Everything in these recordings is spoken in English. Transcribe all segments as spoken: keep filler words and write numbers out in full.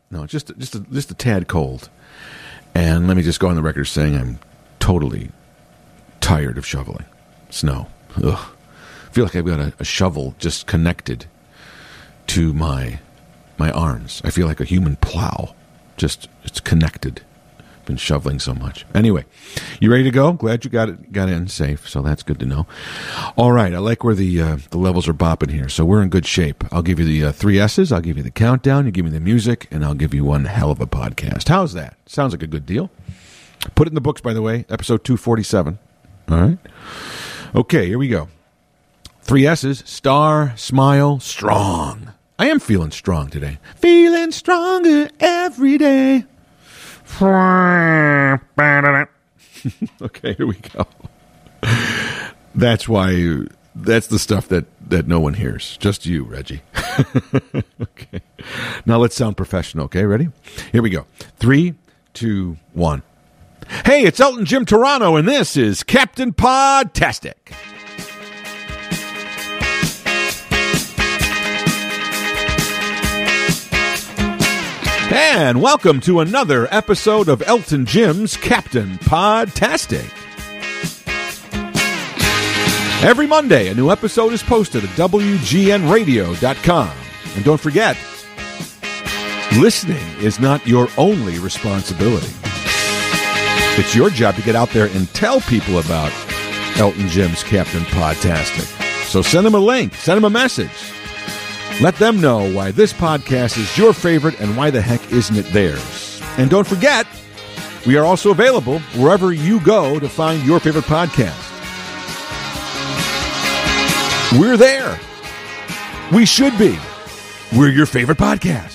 No, just just a, just a tad cold. And let me just go on the record saying I'm totally tired of shoveling snow. Ugh. I feel like I've got a, a shovel just connected to my my arms. I feel like a human plow. Just it's connected. Been shoveling so much. Anyway, you ready to go? Glad you got it got in safe, so that's good to know. All right, I like where the uh, the levels are bopping here, so we're in good shape. I'll give you the uh, three S's, I'll give you the countdown, you give me the music, and I'll give you one hell of a podcast. How's that? Sounds like a good deal. Put it in the books, by the way, episode two forty-seven. All right? Okay, here we go. Three S's, star, smile, strong. I am feeling strong today. Feeling stronger every day. Okay, here we go. That's why, that's the stuff that, that no one hears. Just you, Reggie. Okay. Now let's sound professional, okay? Ready? Here we go. Three, two, one. Hey, it's Elton Jim Toronto, and this is Captain Podtastic. And welcome to another episode of Elton Jim's Captain Podtastic. Every Monday, a new episode is posted at W G N radio dot com. And don't forget, listening is not your only responsibility. It's your job to get out there and tell people about Elton Jim's Captain Podtastic. So send them a link, send them a message. Let them know why this podcast is your favorite and why the heck isn't it theirs. And don't forget, we are also available wherever you go to find your favorite podcast. We're there. We should be. We're your favorite podcast.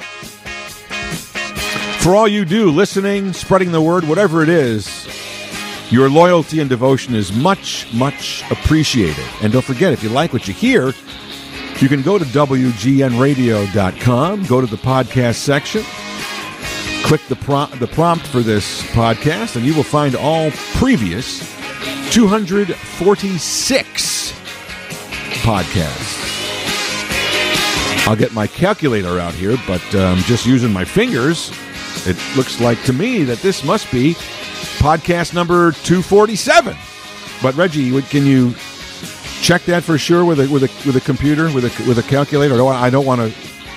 For all you do, listening, spreading the word, whatever it is, your loyalty and devotion is much, much appreciated. And don't forget, if you like what you hear, you can go to W G N radio dot com, go to the podcast section, click the, prom- the prompt for this podcast, and you will find all previous two hundred forty-six podcasts. I'll get my calculator out here, but um, just using my fingers, it looks like to me that this must be podcast number two forty-seven. But Reggie, can you check that for sure with a with a with a computer with a with a calculator? I don't want, I don't want to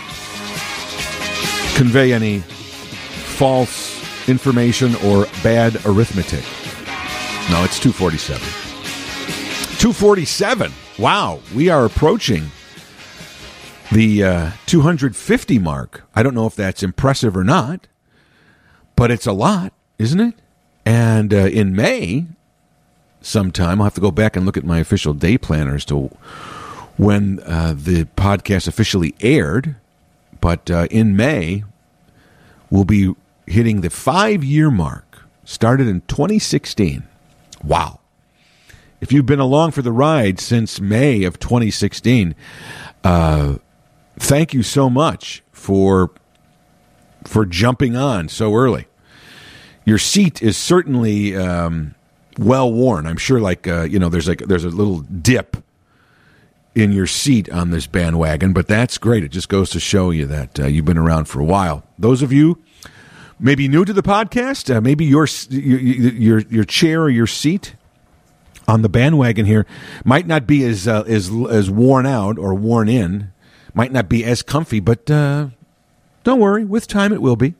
convey any false information or bad arithmetic. No, it's two forty-seven. two forty-seven. Wow, we are approaching the uh, two hundred fifty mark. I don't know if that's impressive or not, but it's a lot, isn't it? And uh, in May, sometime, I'll have to go back and look at my official day planner as to when uh, the podcast officially aired. But uh, in May, we'll be hitting the five-year mark. Started in twenty sixteen. Wow. If you've been along for the ride since May of twenty sixteen, uh, thank you so much for for jumping on so early. Your seat is certainly um, well worn. I'm sure, like uh, you know, there's like there's a little dip in your seat on this bandwagon, but that's great. It just goes to show you that uh, you've been around for a while. Those of you maybe new to the podcast, uh, maybe your your your chair or your seat on the bandwagon here might not be as uh, as as worn out or worn in, might not be as comfy, but uh, don't worry, with time it will be.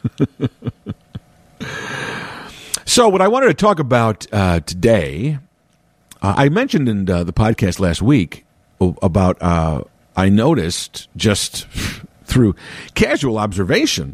So what I wanted to talk about uh, today, uh, I mentioned in uh, the podcast last week about uh, I noticed just through casual observation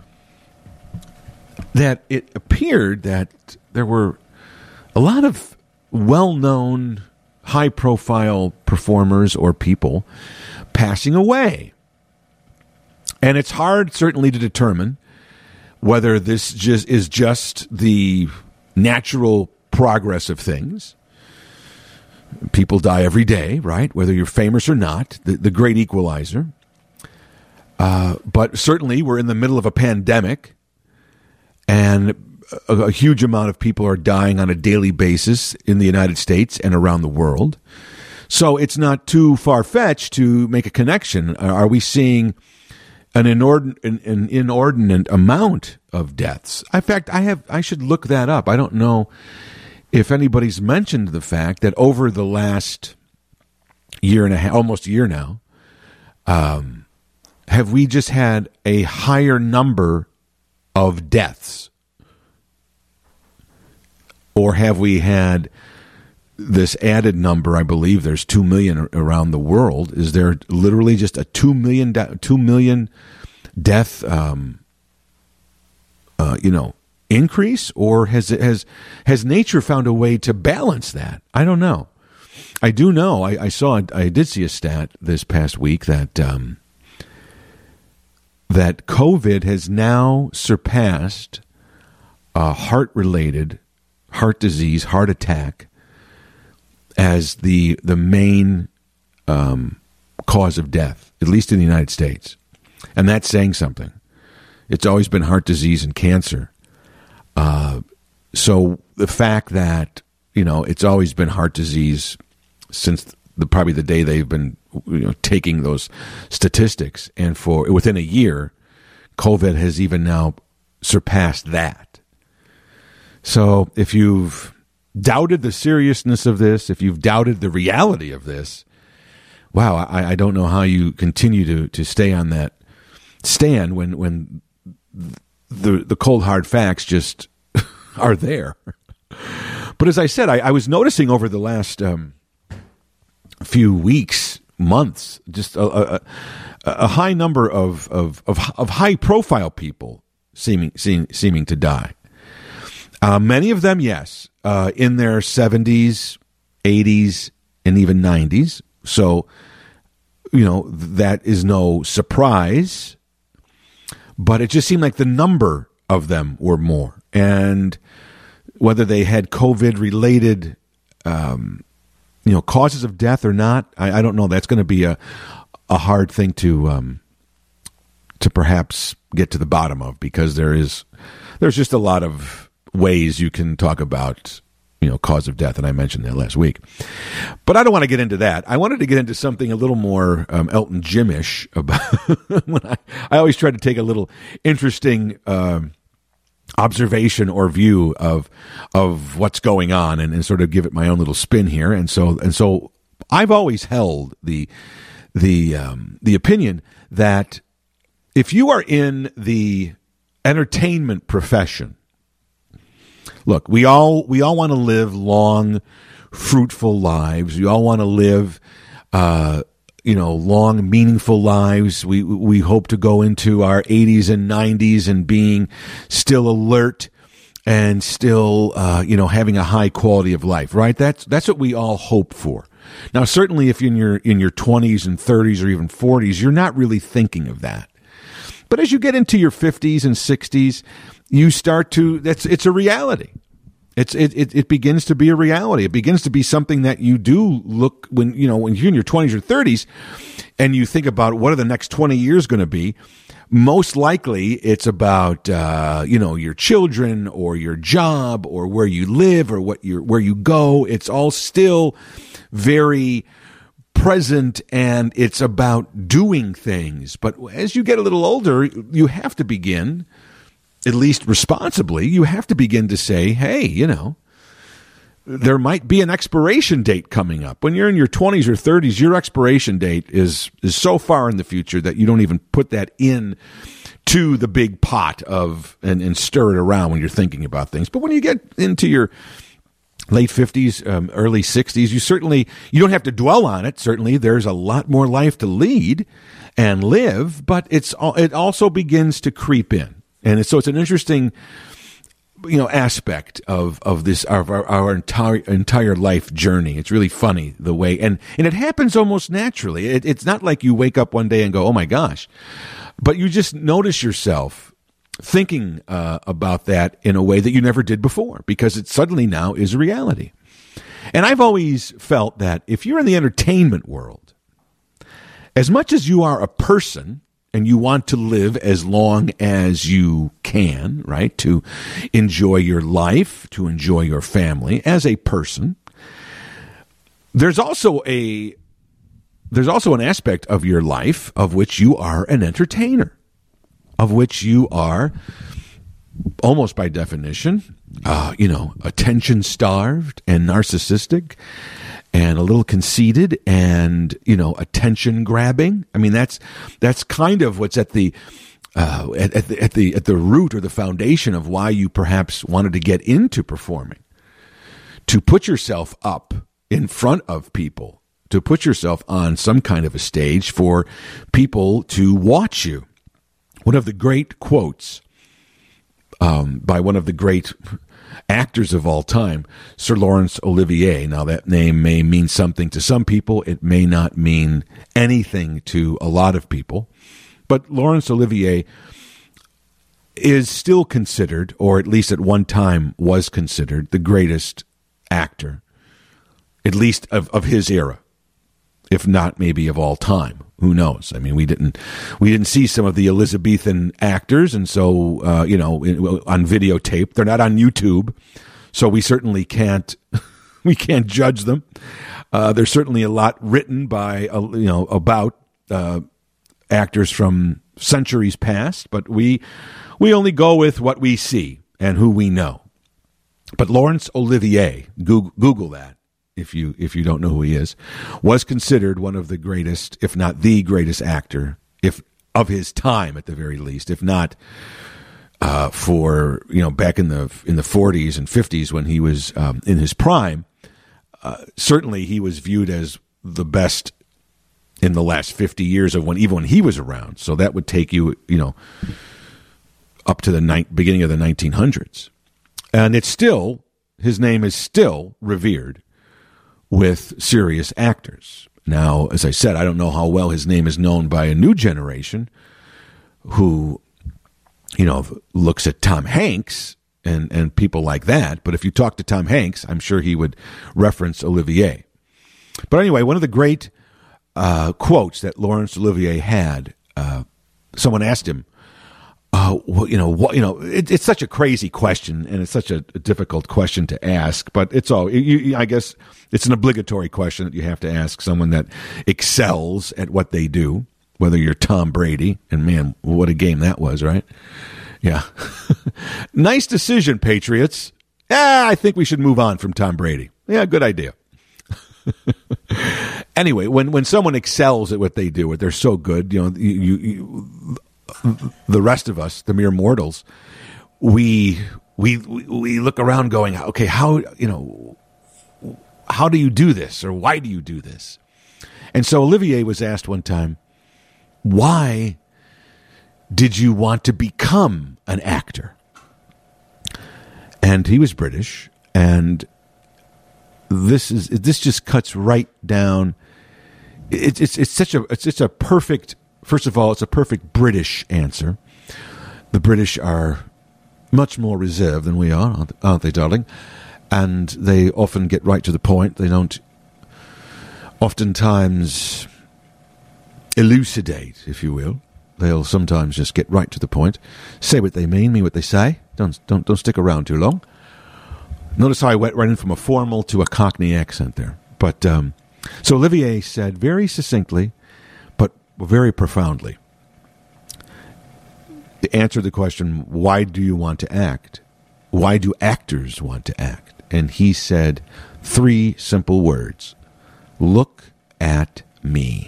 that it appeared that there were a lot of well-known, high-profile performers or people passing away. And it's hard, certainly, to determine whether this just is just the natural progress of things. People die every day, right? Whether you're famous or not, the, the great equalizer. Uh, but certainly, we're in the middle of a pandemic, and a, a huge amount of people are dying on a daily basis in the United States and around the world. So it's not too far-fetched to make a connection. Are we seeing an inordinate, an, an inordinate amount of deaths. In fact, I have I should look that up. I don't know if anybody's mentioned the fact that over the last year and a half, almost a year now, um, have we just had a higher number of deaths? Or have we had this added number? I believe there's two million around the world. Is there literally just a two million, de- two million death, um, uh, you know, increase? Or has it, has has nature found a way to balance that? I don't know. I do know. I, I saw. I did see a stat this past week that um, that COVID has now surpassed uh, heart-related heart disease, heart attack, as the the main um, cause of death, at least in the United States. And that's saying something. It's always been heart disease and cancer. Uh, so the fact that, you know, it's always been heart disease since the, probably the day they've been, you know, taking those statistics, and for within a year, COVID has even now surpassed that. So if you've doubted the seriousness of this, if you've doubted the reality of this, wow, I, I don't know how you continue to, to stay on that stand when when the the cold hard facts just are there. But as I said, I, I was noticing over the last um, few weeks, months, just a, a, a high number of of, of, of high profile people seeming seeming, seeming to die. Uh, many of them, yes, uh, in their seventies, eighties, and even nineties. So, you know, that is no surprise. But it just seemed like the number of them were more. And whether they had COVID-related, um, you know, causes of death or not, I, I don't know. That's going to be a a hard thing to um, to perhaps get to the bottom of, because there is there's just a lot of ways you can talk about, you know, cause of death, and I mentioned that last week. But I don't want to get into that. I wanted to get into something a little more um, Elton Jim-ish about when I, I always try to take a little interesting um, observation or view of of what's going on, and, and sort of give it my own little spin here. And so and so I've always held the the um, the opinion that if you are in the entertainment profession, look, we all we all want to live long, fruitful lives. We all want to live, uh, you know, long, meaningful lives. We we hope to go into our eighties and nineties and being still alert and still, uh, you know, having a high quality of life. Right? That's that's what we all hope for. Now, certainly, if you're in your in your twenties and thirties or even forties, you're not really thinking of that. But as you get into your fifties and sixties, you start to, that's, it's a reality. It's, it, it, it begins to be a reality. It begins to be something that you do look when, you know, when you're in your twenties or thirties and you think about what are the next twenty years going to be, most likely it's about, uh, you know, your children or your job or where you live or what you're, where you go. It's all still very present, and it's about doing things. But as you get a little older, you have to begin, at least responsibly, you have to begin to say, hey, you know, there might be an expiration date coming up. When you're in your twenties or thirties, your expiration date is is so far in the future that you don't even put that in to the big pot of and, and stir it around when you're thinking about things. But when you get into your late fifties, um, early sixties, you certainly, you don't have to dwell on it. Certainly, there's a lot more life to lead and live, but it's it also begins to creep in. And so it's an interesting, you know, aspect of, of this, of our, our entire, entire life journey. It's really funny the way, and, and it happens almost naturally. It, it's not like you wake up one day and go, oh my gosh, but you just notice yourself thinking uh, about that in a way that you never did before, because it suddenly now is a reality. And I've always felt that if you're in the entertainment world, as much as you are a person and you want to live as long as you can, right, to enjoy your life, to enjoy your family as a person, there's also a there's also an aspect of your life of which you are an entertainer. of which you are, almost by definition, uh, you know, attention-starved and narcissistic and a little conceited and, you know, attention-grabbing. I mean, that's that's kind of what's at the uh, at, at the at the at the root or the foundation of why you perhaps wanted to get into performing, to put yourself up in front of people, to put yourself on some kind of a stage for people to watch you. One of the great quotes um, by one of the great actors of all time, Sir Laurence Olivier. Now, that name may mean something to some people. It may not mean anything to a lot of people. But Laurence Olivier is still considered, or at least at one time was considered, the greatest actor, at least of, of his era, if not maybe of all time. Who knows? I mean, we didn't we didn't see some of the Elizabethan actors, and so uh, you know, on videotape, they're not on YouTube, so we certainly can't we can't judge them. Uh, there's certainly a lot written by uh, you know about uh, actors from centuries past, but we we only go with what we see and who we know. But Laurence Olivier, Google, Google that. If you if you don't know who he is, was considered one of the greatest, if not the greatest actor, if of his time at the very least, if not uh, for you know back in the in the forties and fifties when he was um, in his prime. Uh, certainly, he was viewed as the best in the last fifty years of when even when he was around. So that would take you you know up to the ni- beginning of the nineteen hundreds, and it's still his name is still revered with serious actors. Now, as I said, I don't know how well his name is known by a new generation who, you know, looks at Tom Hanks and, and people like that. But if you talk to Tom Hanks, I'm sure he would reference Olivier. But anyway, one of the great uh, quotes that Laurence Olivier had, uh, someone asked him, Uh, well, you know, what, you know, it, it's such a crazy question, and it's such a, a difficult question to ask. But it's all. You, you, I guess it's an obligatory question that you have to ask someone that excels at what they do. Whether you're Tom Brady, and man, what a game that was, right? Yeah, nice decision, Patriots. Yeah, I think we should move on from Tom Brady. Yeah, good idea. Anyway, when when someone excels at what they do, they're so good. You know, you. you, you the rest of us, the mere mortals, we we we look around going, okay, how you know, how do you do this, or why do you do this? And so Olivier was asked one time, why did you want to become an actor? And he was British, and this is this just cuts right down. It's it's it's such a it's it's a perfect. First of all, it's a perfect British answer. The British are much more reserved than we are, aren't they, darling? And they often get right to the point. They don't oftentimes elucidate, if you will. They'll sometimes just get right to the point, say what they mean, mean what they say. Don't don't don't stick around too long. Notice how I went right in from a formal to a Cockney accent there. But um, so Olivier said very succinctly, very profoundly, to answer the question, why do you want to act? Why do actors want to act? And he said three simple words: look at me.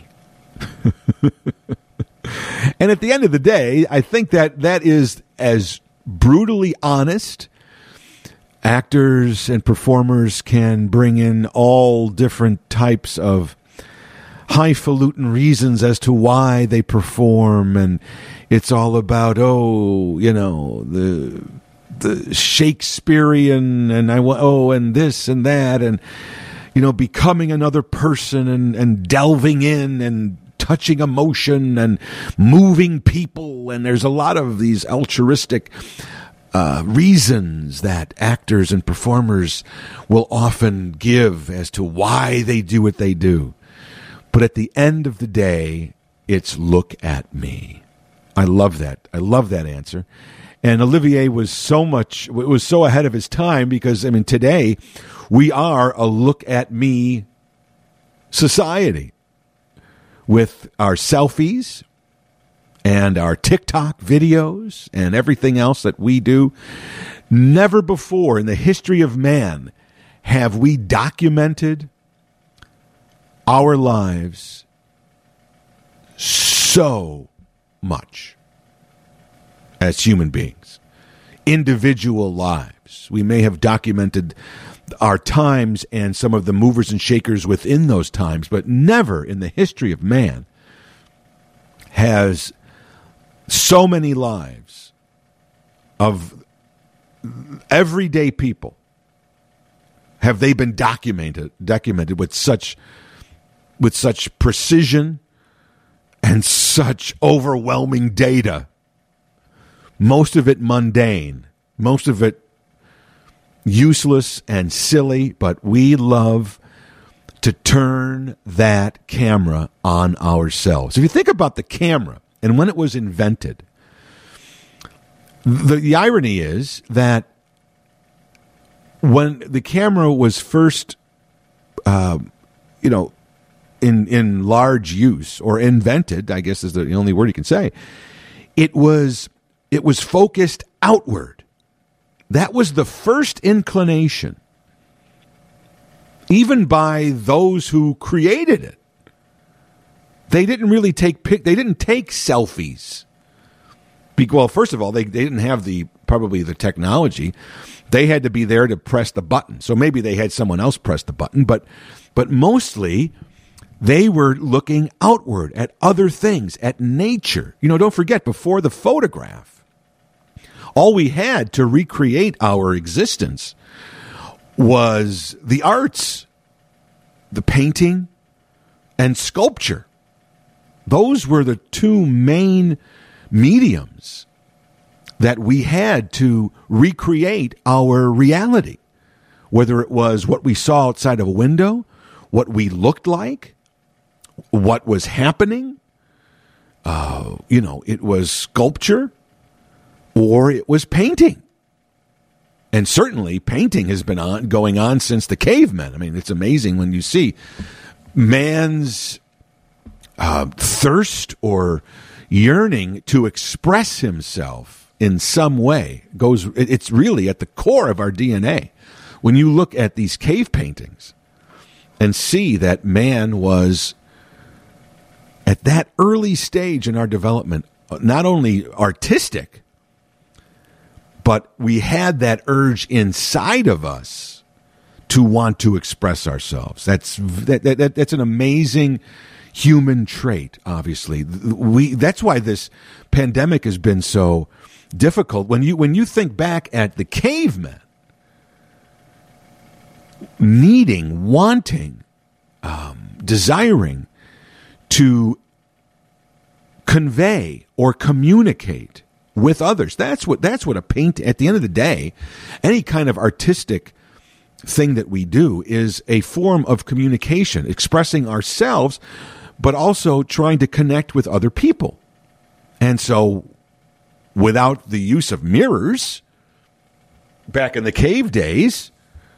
And at the end of the day, I think that that is as brutally honest. Actors and performers can bring in all different types of highfalutin reasons as to why they perform, and it's all about, oh, you know, the the Shakespearean, and I oh, and this and that, and you know, becoming another person, and and delving in and touching emotion and moving people, and there's a lot of these altruistic uh, reasons that actors and performers will often give as to why they do what they do. But at the end of the day, it's look at me. I love that. I love that answer. And Olivier was so much, was so ahead of his time because, I mean, today we are a look at me society with our selfies and our TikTok videos and everything else that we do. Never before in the history of man have we documented our lives so much as human beings. Individual lives. We may have documented our times and some of the movers and shakers within those times, but never in the history of man has so many lives of everyday people have they been documented documented with such with such precision and such overwhelming data. Most of it mundane, most of it useless and silly, but we love to turn that camera on ourselves. If you think about the camera and when it was invented, the, the irony is that when the camera was first, uh, you know, in in large use or invented, I guess is the only word you can say, it was it was focused outward. That was the first inclination, even by those who created it. They didn't really take pic. They didn't take selfies. Be, well, first of all, they, they didn't have the probably the technology. They had to be there to press the button. So maybe they had someone else press the button, but but mostly they were looking outward at other things, at nature. You know, don't forget, before the photograph, all we had to recreate our existence was the arts, the painting, and sculpture. Those were the two main mediums that we had to recreate our reality, whether it was what we saw outside of a window, what we looked like, what was happening. Uh, you know, it was sculpture or it was painting. And certainly painting has been on going on since the cavemen. I mean, it's amazing when you see man's uh, thirst or yearning to express himself in some way goes. It's really at the core of our D N A. When you look at these cave paintings and see that man was at that early stage in our development, not only artistic, but we had that urge inside of us to want to express ourselves. That's that, that, that's an amazing human trait, obviously. We that's why this pandemic has been so difficult. When you when you think back at the cavemen needing, wanting, um, desiring to convey or communicate with others. That's what that's what a paint at the end of the day, any kind of artistic thing that we do is a form of communication, expressing ourselves, but also trying to connect with other people. And so without the use of mirrors, back in the cave days,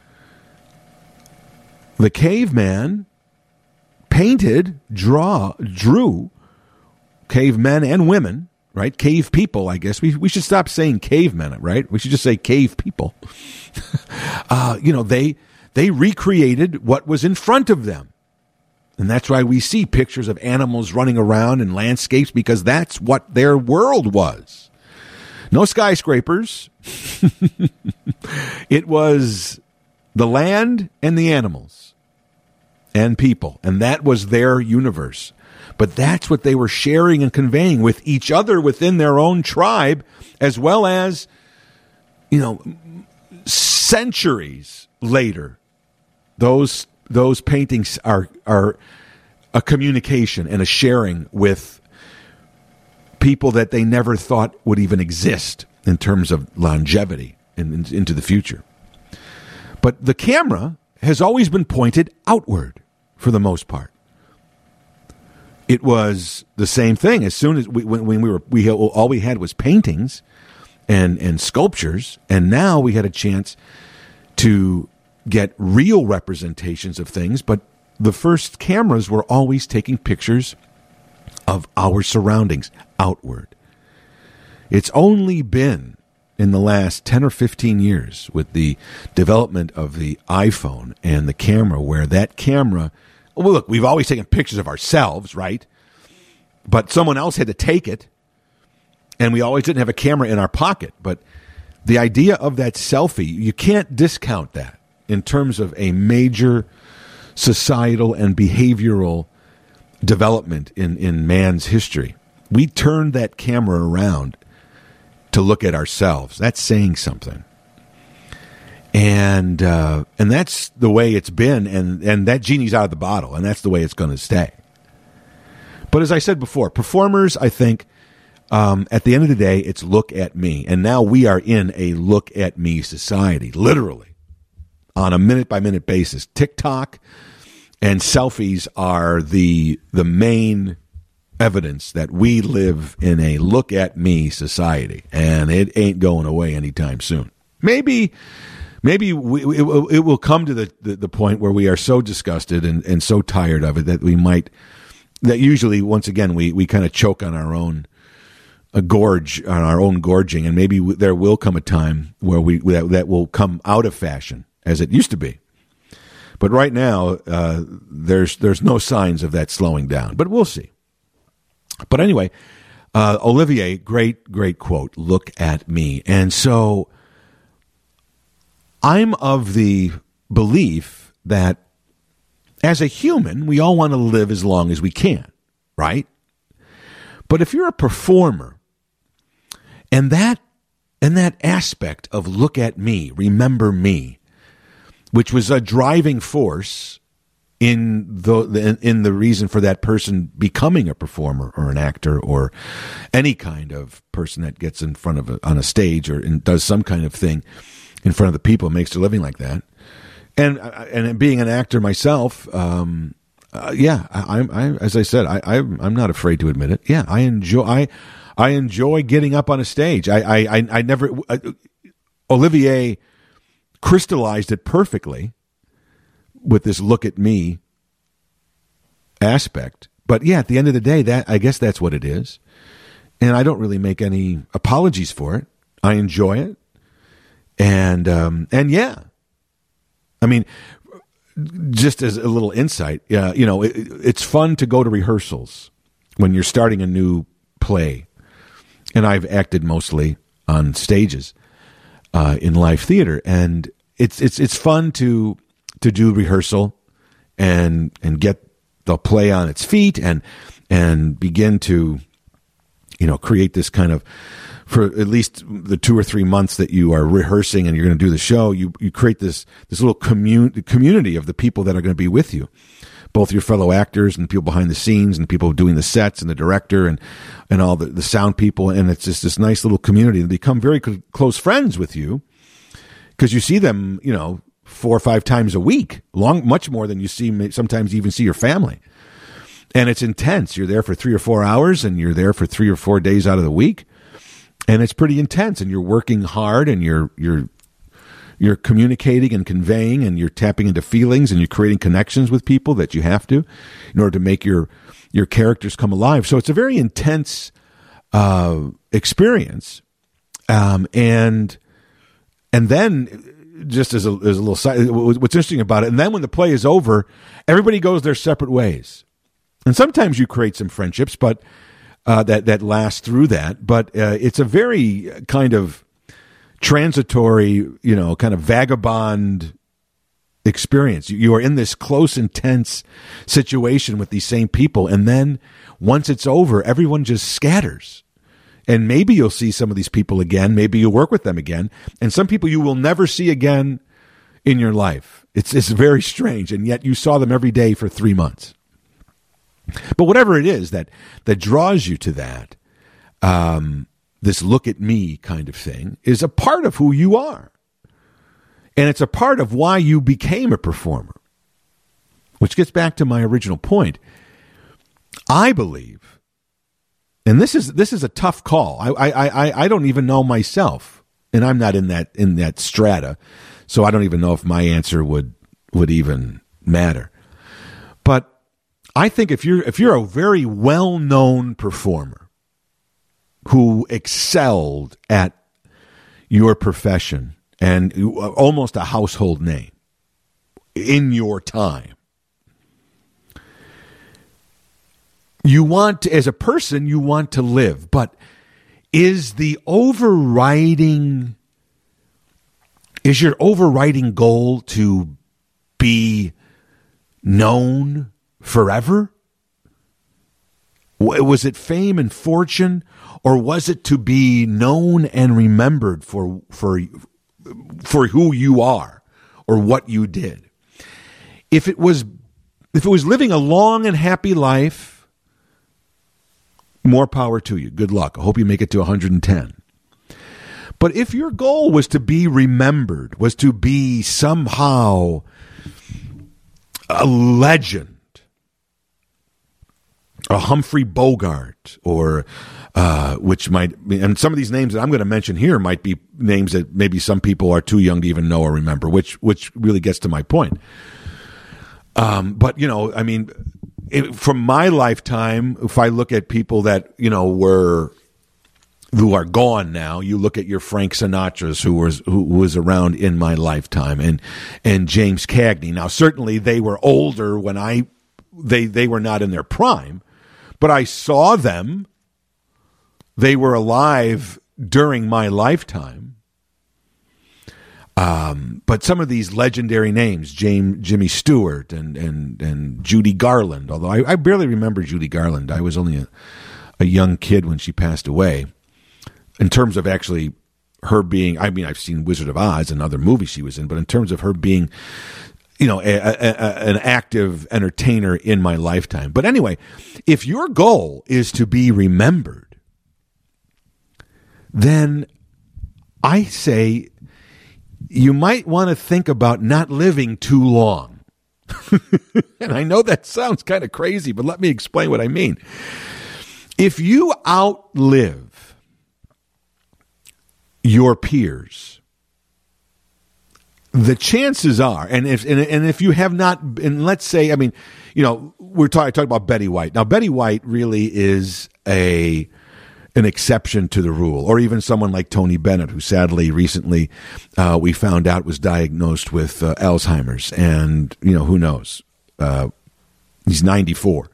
the caveman painted, draw, drew, cavemen and women, right? Cave people, I guess. We we should stop saying cavemen, right? We should just say cave people. uh, you know, they they recreated what was in front of them. And that's why we see pictures of animals running around in landscapes, because that's what their world was. No skyscrapers. It was the land and the animals and people. And that was their universe. But that's what they were sharing and conveying with each other within their own tribe, as well as, you know, centuries later, those those paintings are are a communication and a sharing with people that they never thought would even exist in terms of longevity and in, into the future. But the camera has always been pointed outward for the most part. It was the same thing. As soon as we, when, when we were, we all we had was paintings and and sculptures, and now we had a chance to get real representations of things. But the first cameras were always taking pictures of our surroundings outward. It's only been in the last ten or fifteen years with the development of the iPhone and the camera where that camera, well, look, we've always taken pictures of ourselves, right? But someone else had to take it, and we always didn't have a camera in our pocket. But the idea of that selfie, you can't discount that in terms of a major societal and behavioral development in, in man's history. We turned that camera around to look at ourselves. That's saying something. And uh, and that's the way it's been, and, and that genie's out of the bottle, and that's the way it's going to stay. But as I said before, performers, I think, um, at the end of the day, it's look at me. And now we are in a look at me society, literally, on a minute-by-minute basis. TikTok and selfies are the the main evidence that we live in a look at me society, and it ain't going away anytime soon. Maybe maybe we, it, it will come to the, the, the point where we are so disgusted and, and so tired of it that we might, that usually, once again, we, we kind of choke on our own a gorge, on our own gorging, and maybe there will come a time where we that, that will come out of fashion as it used to be. But right now, uh, there's there's no signs of that slowing down, but we'll see. But anyway, uh, Olivier, great, great quote, look at me. And so I'm of the belief that as a human, we all want to live as long as we can, right? But if you're a performer, and that and that aspect of look at me, remember me, which was a driving force in the in the reason for that person becoming a performer or an actor or any kind of person that gets in front of a, on a stage or in, does some kind of thing in front of the people, makes their living like that. And and being an actor myself, um, uh, yeah, I, I as I said, I, I I'm not afraid to admit it. Yeah, I enjoy I I enjoy getting up on a stage. I I I never uh, Olivier crystallized it perfectly with this look at me aspect. But yeah, at the end of the day, that I guess that's what it is. And I don't really make any apologies for it. I enjoy it. And um, and yeah, I mean, just as a little insight, uh, you know, it, it's fun to go to rehearsals when you're starting a new play. And I've acted mostly on stages uh, in live theater, and it's it's it's fun to to do rehearsal and and get the play on its feet and and begin to, you know, create this kind of, for at least the two or three months that you are rehearsing and you're going to do the show, you you create this this little commun- community of the people that are going to be with you, both your fellow actors and people behind the scenes and people doing the sets and the director and and all the, the sound people, and it's just this nice little community. They become very cl- close friends with you because you see them, you know, four or five times a week, long, much more than you see, sometimes even see your family. And it's intense. You're there for three or four hours and you're there for three or four days out of the week. And it's pretty intense, and you're working hard, and you're, you're, you're communicating and conveying, and you're tapping into feelings, and you're creating connections with people that you have to in order to make your, your characters come alive. So it's a very intense, uh, experience. Um, and, and then, just as a, as a little side, what's interesting about it, and then when the play is over, everybody goes their separate ways. And sometimes you create some friendships, but uh, that that last through that. But uh, it's a very kind of transitory, you know, kind of vagabond experience. You, you are in this close, intense situation with these same people, and then once it's over, everyone just scatters. And maybe you'll see some of these people again. Maybe you'll work with them again. And some people you will never see again in your life. It's it's very strange. And yet you saw them every day for three months. But whatever it is that, that draws you to that, um, this look at me kind of thing, is a part of who you are. And it's a part of why you became a performer. Which gets back to my original point. I believe, and this is this is a tough call. I I I, I don't even know myself, and I'm not in that in that strata, so I don't even know if my answer would would even matter. But I think if you're if you're a very well-known performer who excelled at your profession and almost a household name in your time, you want to, as a person, you want to live, but is the overriding, is your overriding goal to be known forever? Was it fame and fortune, or was it to be known and remembered for for for who you are or what you did? If it was if it was living a long and happy life, more power to you. Good luck. I hope you make it to one hundred ten. But if your goal was to be remembered, was to be somehow a legend, a Humphrey Bogart, or uh, which might, and some of these names that I'm going to mention here might be names that maybe some people are too young to even know or remember, which which really gets to my point. Um, but, you know, I mean, it, from my lifetime, if I look at people that, you know, were, who are gone now, you look at your Frank Sinatra's who was, who was around in my lifetime, and, and James Cagney. Now, certainly they were older when I, they, they were not in their prime, but I saw them. They were alive during my lifetime. Um, but some of these legendary names, James, Jimmy Stewart and, and, and Judy Garland, although I, I barely remember Judy Garland. I was only a, a young kid when she passed away. In terms of actually her being, I mean, I've seen Wizard of Oz and other movies she was in, but in terms of her being, you know, a, a, a, an active entertainer in my lifetime. But anyway, if your goal is to be remembered, then I say you might want to think about not living too long. And I know that sounds kind of crazy, but let me explain what I mean. If you outlive your peers, the chances are, and if and, and if you have not, and let's say, I mean, you know, we're talking talking about Betty White. Now, Betty White really is a an exception to the rule, or even someone like Tony Bennett, who sadly recently uh, we found out was diagnosed with uh, Alzheimer's, and you know, who knows? Uh, he's ninety-four,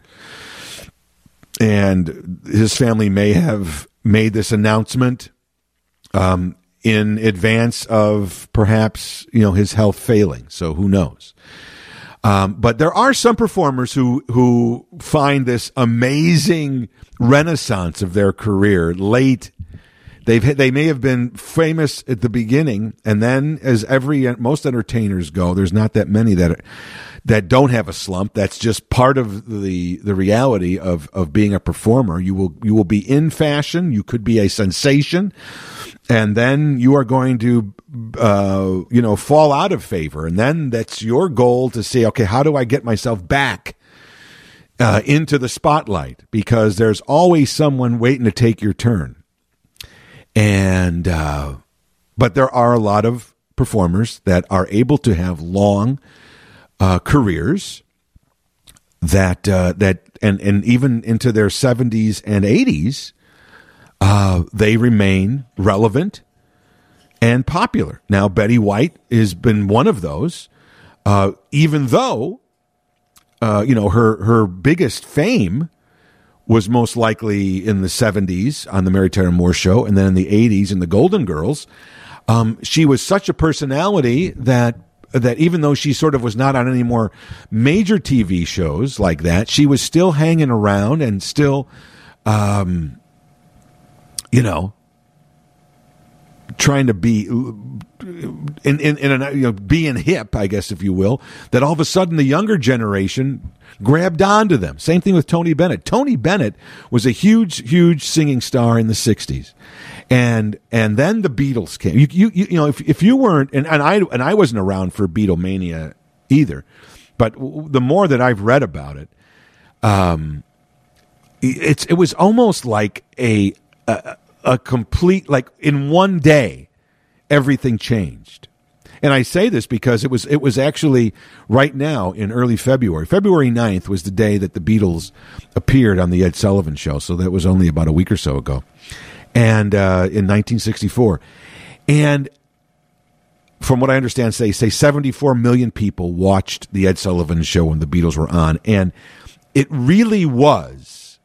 and his family may have made this announcement Um, in advance of perhaps, you know, his health failing. So who knows? Um, but there are some performers who who find this amazing renaissance of their career late. They've they may have been famous at the beginning, and then as every most entertainers go, there's not that many that are, that don't have a slump. That's just part of the the reality of of being a performer. You will you will be in fashion. You could be a sensation, and then you are going to uh, you know fall out of favor. And then that's your goal to say, okay, how do I get myself back uh, into the spotlight? Because there's always someone waiting to take your turn. And uh, but there are a lot of performers that are able to have long uh, careers that uh, that and and even into their seventies and eighties, uh, they remain relevant and popular. Now, Betty White has been one of those, uh, even though uh, you know her her biggest fame was most likely in the seventies on the Mary Tyler Moore Show, and then in the eighties in the Golden Girls. Um, she was such a personality that that even though she sort of was not on any more major T V shows like that, she was still hanging around and still, um, you know, trying to be in in, in a, you know, being hip, I guess, if you will. That all of a sudden the younger generation grabbed onto them. Same thing with Tony Bennett. Tony Bennett was a huge, huge singing star in the sixties, and and then the Beatles came. You you you know if if you weren't, and, and I and I wasn't around for Beatlemania either, but the more that I've read about it, um, it's it was almost like a a, a complete, like in one day, everything changed. And I say this because it was it was actually right now in early February. February ninth was the day that the Beatles appeared on the Ed Sullivan Show, so that was only about a week or so ago, and uh, in nineteen sixty-four. And from what I understand, say say seventy-four million people watched the Ed Sullivan Show when the Beatles were on, and it really was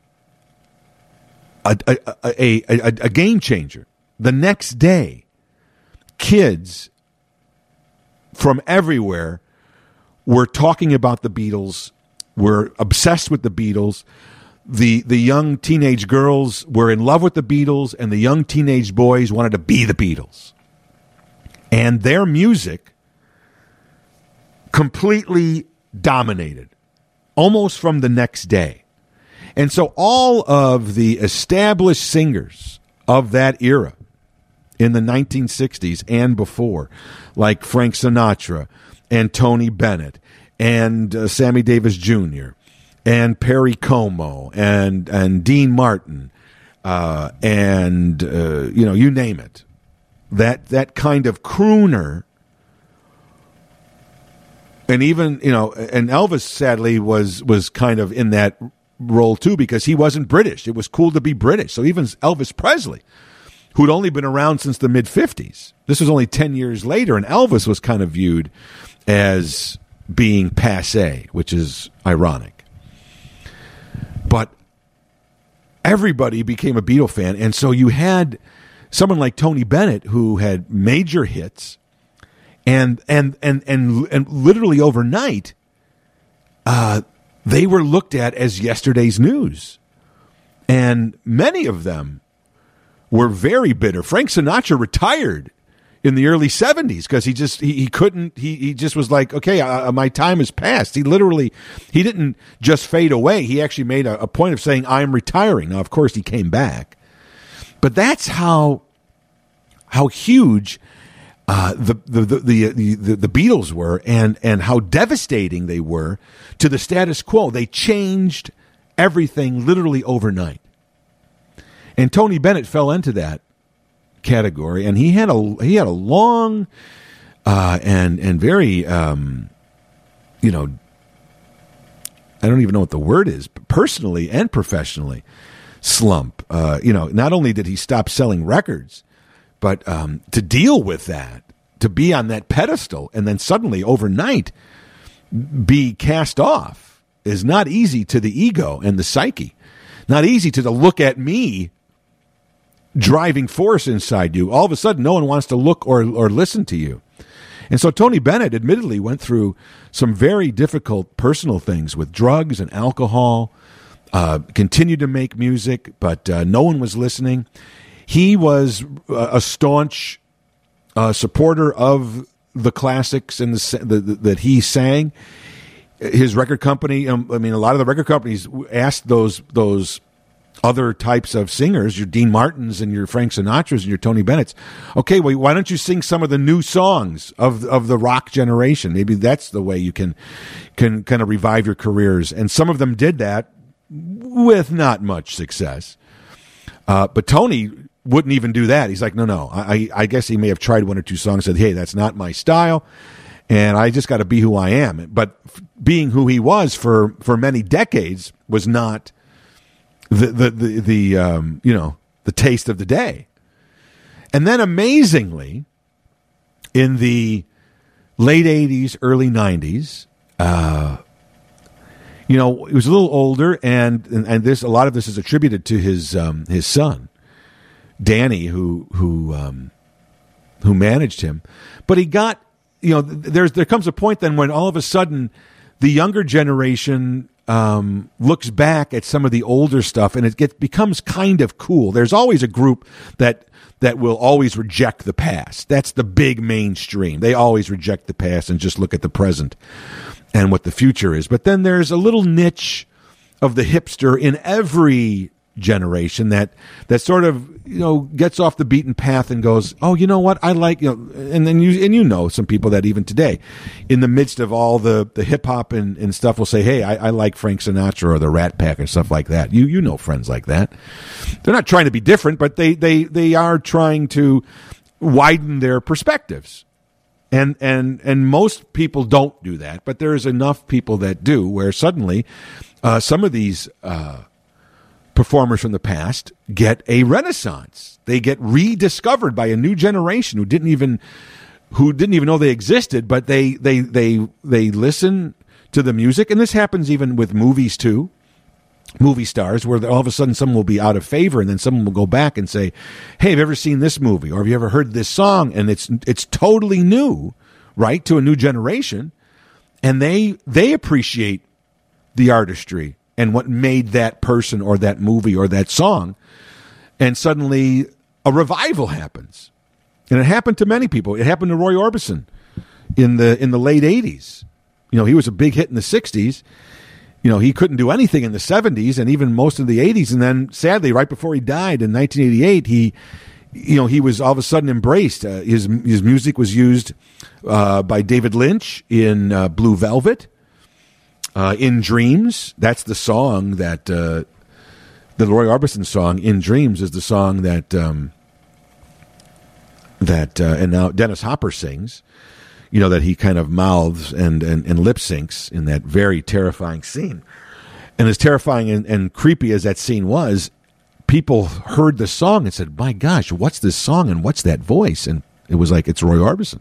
a a, a, a, a game changer. The next day, kids from everywhere were talking about the Beatles, were obsessed with the Beatles. The the young teenage girls were in love with the Beatles, and the young teenage boys wanted to be the Beatles. And their music completely dominated, almost from the next day. And so all of the established singers of that era in the nineteen sixties and before, like Frank Sinatra and Tony Bennett and uh, Sammy Davis Junior and Perry Como and and Dean Martin uh, and uh, you know, you name it. That that kind of crooner, and even, you know, and Elvis sadly was was kind of in that role too, because he wasn't British. It was cool to be British. So even Elvis Presley, who'd only been around since the mid fifties, this was only ten years later, and Elvis was kind of viewed as being passé, which is ironic. But everybody became a Beatle fan, and so you had someone like Tony Bennett, who had major hits, and and and and, and literally overnight, uh, they were looked at as yesterday's news, and many of them were very bitter. Frank Sinatra retired in the early seventies because he just he, he couldn't he he just was like, okay, uh, my time has passed. He literally he didn't just fade away. He actually made a, a point of saying, I'm retiring. Now, of course, he came back. But that's how how huge uh, the, the, the, the, the, the Beatles were, and, and how devastating they were to the status quo. They changed everything literally overnight. And Tony Bennett fell into that category, and he had a he had a long uh, and and very um, you know, I don't even know what the word is, personally and professionally, slump. Uh, you know, not only did he stop selling records, but um, to deal with that, to be on that pedestal, and then suddenly overnight be cast off is not easy to the ego and the psyche. Not easy to the look at me driving force inside you. All of a sudden, no one wants to look or or listen to you. And so Tony Bennett admittedly went through some very difficult personal things with drugs and alcohol. Uh, continued to make music, but uh, no one was listening. He was uh, a staunch uh, supporter of the classics and the, the, the that he sang. His record company, um, I mean, a lot of the record companies asked those those other types of singers, your Dean Martins and your Frank Sinatras and your Tony Bennetts, okay, well, why don't you sing some of the new songs of of the rock generation? Maybe that's the way you can can kind of revive your careers. And some of them did that with not much success. Uh, but Tony wouldn't even do that. He's like, no, no. I, I guess he may have tried one or two songs, said, hey, that's not my style, and I just got to be who I am. But f- being who he was for, for many decades was not the the the, the um, you know, the taste of the day. And then amazingly, in the late eighties, early nineties, uh, you know, he was a little older, and, and and this a lot of this is attributed to his um, his son, Danny, who who um, who managed him. But he got, you know, there's there comes a point then when all of a sudden the younger generation um, looks back at some of the older stuff, and it gets becomes kind of cool. There's always a group that that will always reject the past. That's the big mainstream. They always reject the past and just look at the present and what the future is. But then there's a little niche of the hipster in every generation that that sort of, you know, gets off the beaten path and goes, oh, you know what, I like, you know, and then you and you know some people that even today, in the midst of all the, the hip hop and, and stuff, will say, hey, I, I like Frank Sinatra or the Rat Pack and stuff like that. You you know friends like that. They're not trying to be different, but they they they are trying to widen their perspectives. And and and most people don't do that, but there is enough people that do, where suddenly uh, some of these uh, performers from the past get a renaissance. They get rediscovered by a new generation who didn't even who didn't even know they existed, but they they they they listen to the music, and this happens even with movies too. Movie stars, where all of a sudden someone will be out of favor, and then someone will go back and say, "Hey, have you ever seen this movie, or have you ever heard this song?" And it's it's totally new, right, to a new generation, and they they appreciate the artistry and what made that person or that movie or that song, and suddenly a revival happens, and it happened to many people. It happened to Roy Orbison in the in the late eighties. You know, he was a big hit in the sixties. You know, he couldn't do anything in the seventies and even most of the eighties. And then, sadly, right before he died in nineteen eighty-eight, he, you know, he was all of a sudden embraced. Uh, his his music was used uh, by David Lynch in uh, Blue Velvet, uh, in Dreams. That's the song that uh, the Roy Orbison song "In Dreams" is the song that um, that uh, and now Dennis Hopper sings. You know, that he kind of mouths and, and, and lip syncs in that very terrifying scene. And as terrifying and, and creepy as that scene was, people heard the song and said, "My gosh, what's this song and what's that voice?" And it was like, it's Roy Orbison.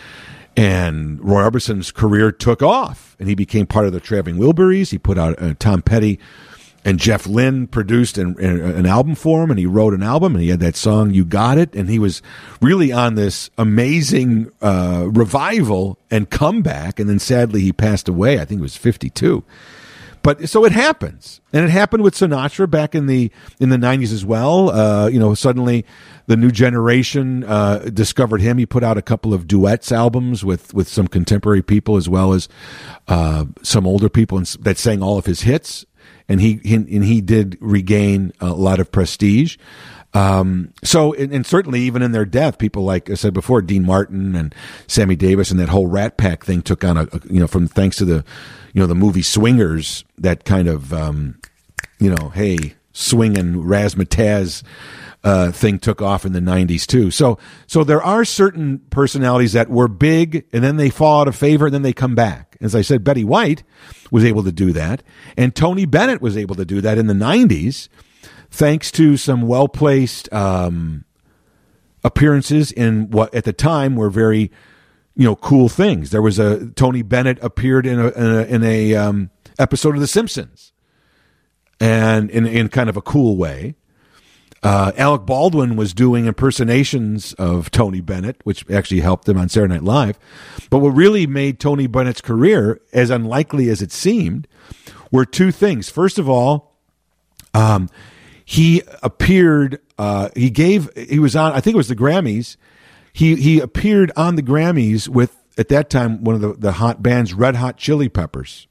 And Roy Orbison's career took off, and he became part of the Traveling Wilburys. He put out uh, Tom Petty and Jeff Lynne produced an, an album for him, and he wrote an album, and he had that song "You Got It," and he was really on this amazing uh, revival and comeback, and then sadly he passed away. I think he was fifty-two. But so it happens, and it happened with Sinatra back in the in the nineties as well. Uh, you know, suddenly the new generation uh, discovered him. He put out a couple of duets albums with, with some contemporary people as well as uh, some older people that sang all of his hits. And he, he and he did regain a lot of prestige. Um, so, and, and certainly even in their death, people like I said before, Dean Martin and Sammy Davis and that whole Rat Pack thing took on a, a you know, from thanks to the, you know, the movie Swingers, that kind of, um, you know, hey, swing and razzmatazz uh, thing took off in the nineties too. So, so there are certain personalities that were big and then they fall out of favor and then they come back. As I said, Betty White was able to do that, and Tony Bennett was able to do that in the nineties, thanks to some well-placed um, appearances in what at the time were very, you know, cool things. There was a Tony Bennett appeared in a in a, in a um, episode of The Simpsons, and in in kind of a cool way. Uh, Alec Baldwin was doing impersonations of Tony Bennett, which actually helped him on Saturday Night Live. But what really made Tony Bennett's career as unlikely as it seemed were two things. First of all, um, he appeared, uh, he gave, he was on, I think it was the Grammys. He, he appeared on the Grammys with, at that time, one of the, the hot bands, Red Hot Chili Peppers,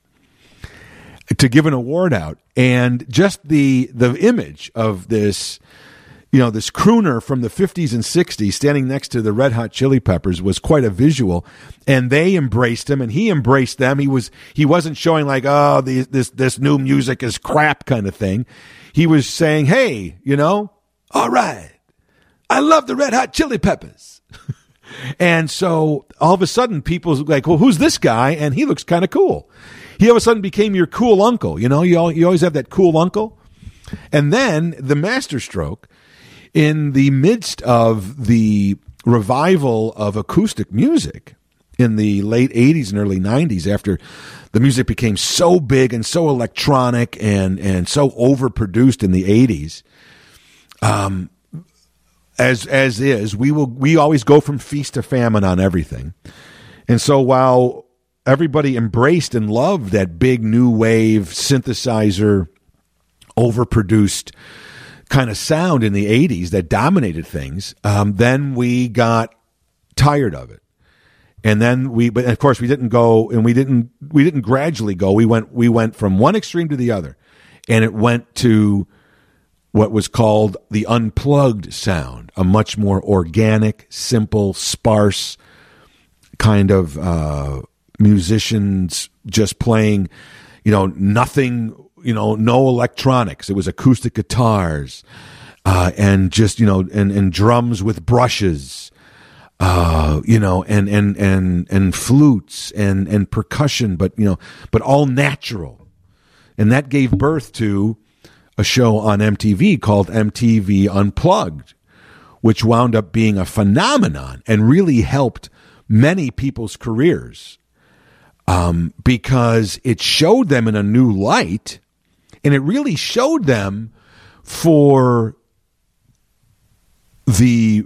to give an award out. And just the the image of this, you know, this crooner from the fifties and sixties standing next to the Red Hot Chili Peppers was quite a visual. And they embraced him, and he embraced them. He was he wasn't showing like, oh, the, this this new music is crap kind of thing. He was saying, hey, you know, all right, I love the Red Hot Chili Peppers. And so all of a sudden, people's like, well, who's this guy? And he looks kind of cool. He all of a sudden became your cool uncle. You know, you, all, you always have that cool uncle. And then the masterstroke, in the midst of the revival of acoustic music in the late eighties and early nineties, after the music became so big and so electronic and, and so overproduced in the eighties, um, as as is, we will we always go from feast to famine on everything. And so while everybody embraced and loved that big new wave synthesizer, overproduced kind of sound in the eighties that dominated things, um, then we got tired of it. And then we, but of course we didn't go, and we didn't, we didn't gradually go. We went, we went from one extreme to the other, and it went to what was called the unplugged sound, a much more organic, simple, sparse kind of uh, musicians just playing, you know, nothing, you know, no electronics. It was acoustic guitars uh, and just, you know, and, and drums with brushes. uh, you know, and and and and flutes and and percussion, but you know, but all natural, and that gave birth to a show on M T V called M T V Unplugged, which wound up being a phenomenon and really helped many people's careers, um, because it showed them in a new light, and it really showed them for the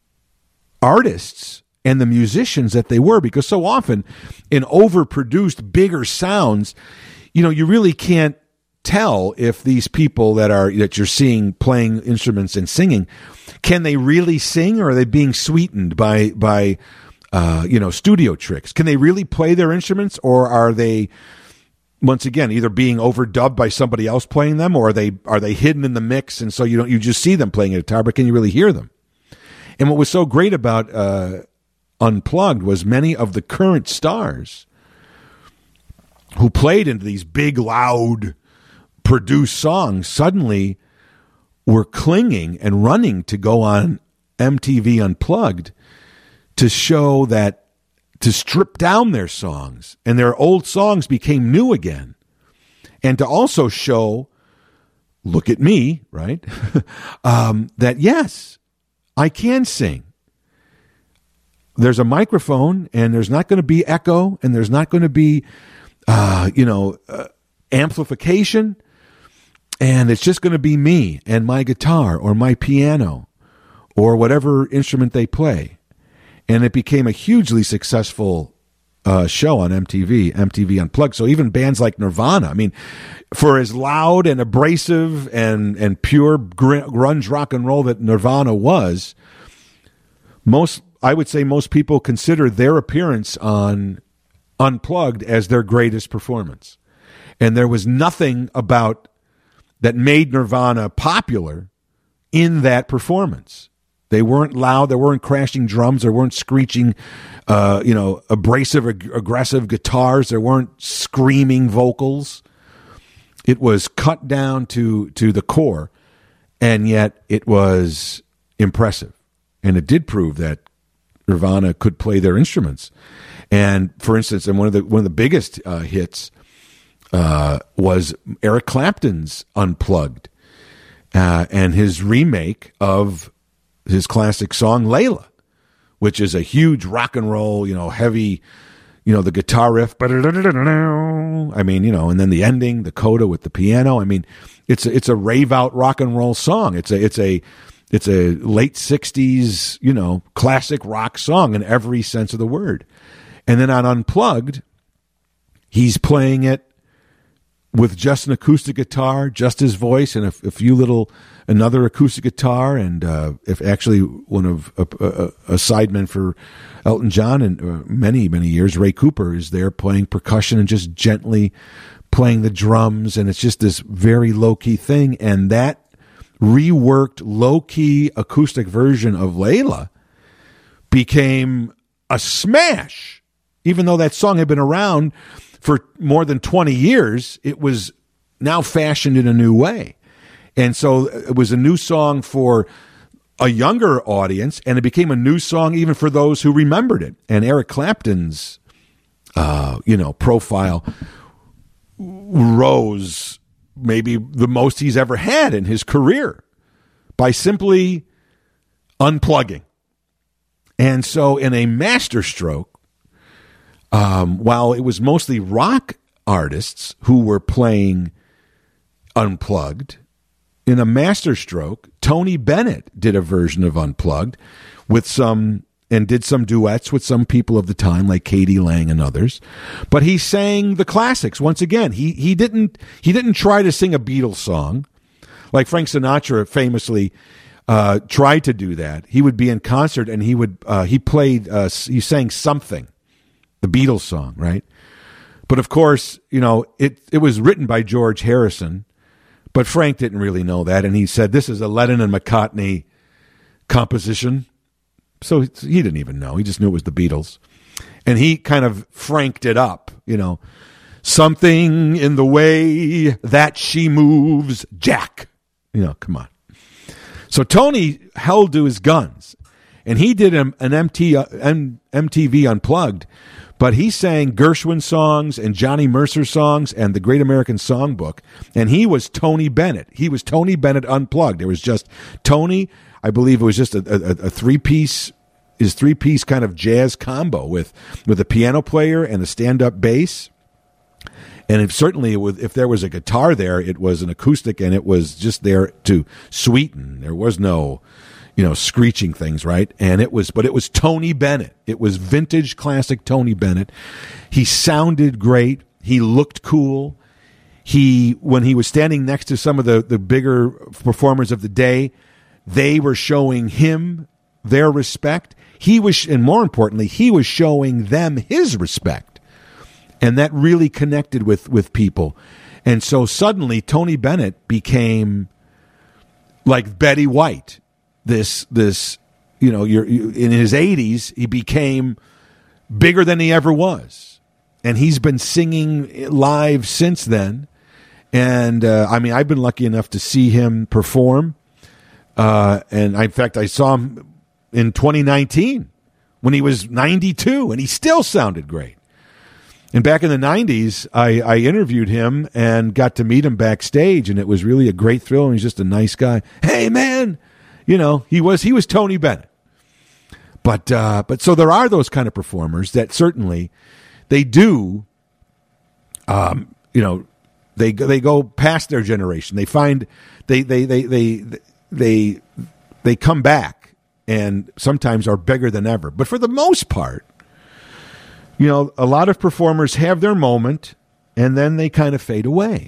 artists and the musicians that they were, because so often in overproduced, bigger sounds, you know, you really can't tell if these people that are that you're seeing playing instruments and singing, can they really sing, or are they being sweetened by by uh, you know, studio tricks? Can they really play their instruments, or are they, once again, either being overdubbed by somebody else playing them, or are they are they hidden in the mix, and so you don't you just see them playing a guitar, but can you really hear them? And what was so great about uh, Unplugged was many of the current stars who played into these big, loud, produced songs suddenly were clinging and running to go on M T V Unplugged to show that, to strip down their songs, and their old songs became new again, and to also show, look at me, right, um, that yes, I can sing. There's a microphone, and there's not going to be echo, and there's not going to be, uh, you know, uh, amplification, and it's just going to be me and my guitar or my piano or whatever instrument they play. And it became a hugely successful uh, show on M T V, M T V Unplugged. So even bands like Nirvana, I mean, for as loud and abrasive and, and pure grunge rock and roll that Nirvana was, most, I would say most people consider their appearance on Unplugged as their greatest performance. And there was nothing about that made Nirvana popular in that performance. They weren't loud. There weren't crashing drums. There weren't screeching, uh, you know, abrasive, ag- aggressive guitars. There weren't screaming vocals. It was cut down to to the core, and yet it was impressive. And it did prove that Nirvana could play their instruments. And for instance, and one of the one of the biggest uh, hits uh, was Eric Clapton's Unplugged, uh, and his remake of his classic song Layla, which is a huge rock and roll, you know, heavy, you know, the guitar riff. I mean, you know, and then the ending, the coda with the piano. I mean, it's a, it's a rave out rock and roll song. It's a it's a it's a late sixties, you know, classic rock song in every sense of the word. And then on Unplugged, he's playing it with just an acoustic guitar, just his voice, and a, a few little, another acoustic guitar, and uh, if actually one of a, a, a sideman for Elton John and uh, many, many years, Ray Cooper, is there playing percussion and just gently playing the drums, and it's just this very low-key thing. And that reworked low-key acoustic version of Layla became a smash. Even though that song had been around for more than twenty years, it was now fashioned in a new way. And so it was a new song for a younger audience, and it became a new song even for those who remembered it. And Eric Clapton's, uh, you know, profile rose maybe the most he's ever had in his career by simply unplugging. And so in a masterstroke, Um, while it was mostly rock artists who were playing Unplugged, in a masterstroke, Tony Bennett did a version of Unplugged with some, and did some duets with some people of the time, like Katie Lang and others. But he sang the classics once again. He he didn't he didn't try to sing a Beatles song, like Frank Sinatra famously uh, tried to do that. He would be in concert and he would uh, he played uh, he sang something. The Beatles song, right? But of course, you know, it, it was written by George Harrison, but Frank didn't really know that. And he said, this is a Lennon and McCartney composition. So he didn't even know. He just knew it was the Beatles. And he kind of franked it up, you know, something in the way that she moves, Jack. You know, come on. So Tony held to his guns. and he did an, an M T, uh, M, M T V Unplugged, but he sang Gershwin songs and Johnny Mercer songs and the Great American Songbook, and he was Tony Bennett. He was Tony Bennett Unplugged. It was just Tony, I believe it was just a, a, a three-piece, his three-piece kind of jazz combo with, with a piano player and a stand-up bass. And if, certainly if there was a guitar there, it was an acoustic, and it was just there to sweeten. There was no, you know, screeching things, right? And it was, but it was Tony Bennett. It was vintage classic Tony Bennett. He sounded great. He looked cool. He, when he was standing next to some of the, the bigger performers of the day, they were showing him their respect. He was, and more importantly, he was showing them his respect. And that really connected with, with people. And so suddenly Tony Bennett became like Betty White. This, this, you know, you're, you, in his eighties, he became bigger than he ever was. And he's been singing live since then. And, uh, I mean, I've been lucky enough to see him perform. Uh, and I, in fact, I saw him in twenty nineteen when he was ninety-two, and he still sounded great. And back in the nineties, I, I interviewed him and got to meet him backstage, and it was really a great thrill, and he's just a nice guy. Hey, man! You know, he was he was Tony Bennett. But uh, but so there are those kind of performers that certainly they do, um, you know, they they go past their generation. They find they they they they they they come back and sometimes are bigger than ever. But for the most part, you know, a lot of performers have their moment and then they kind of fade away.